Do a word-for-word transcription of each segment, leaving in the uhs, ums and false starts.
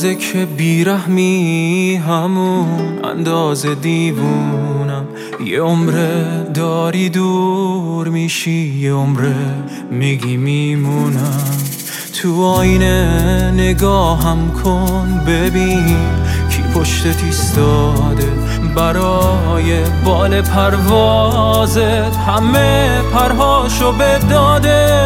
اندازه که بیرحمی همون اندازه دیوونم. یه عمره داری دور میشی، یه عمره میگی میمونم. تو آینه نگاهم کن ببین کی پشتت ایستاده. برای بال پروازت همه پرهاشو بداده.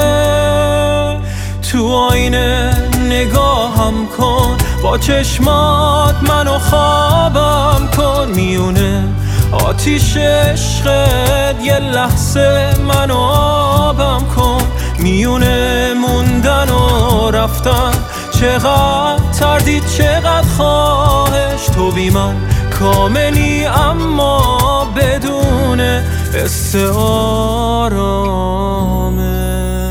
تو آینه نگاهم کن با چشمات منو خوابم کن. میونه آتیش عشقت یه لحظه منو آبم کن. میونه موندن و رفتن چقدر تردید چقدر خواهش. تو بی من کاملی اما بدون استعارامش.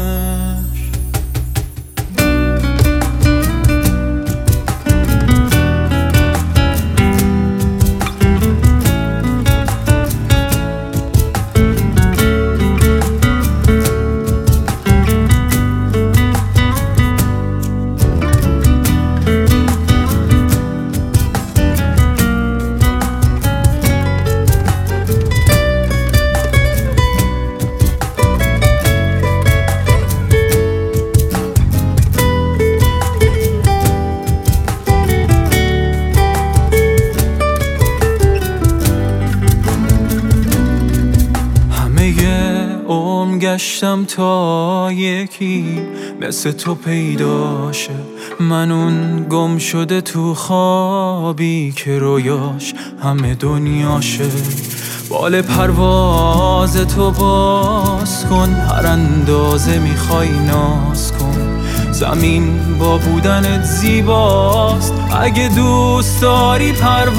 گشتم تا یکی مثل تو پیداشه. من اون گم شده تو خوابی که رویاش همه دنیاشه. بال پرواز تو باز کن، هر اندازه میخوای ناز کن. زمین با بودنت زیباست، اگه دوست داری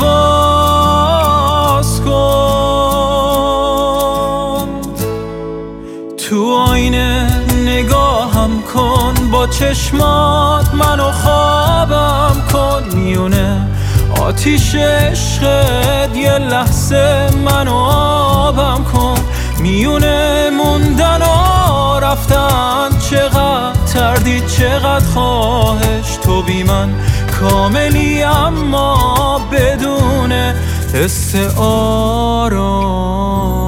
پرواز کن. تو آینه نگاهم کن با چشمات منو خوابم کن. میونه آتیش عشقت یه لحظه منو آبم کن. میونه موندن و رفتن چقدر تردید چقدر خواهش. تو بی من کاملی اما بدون استعاره.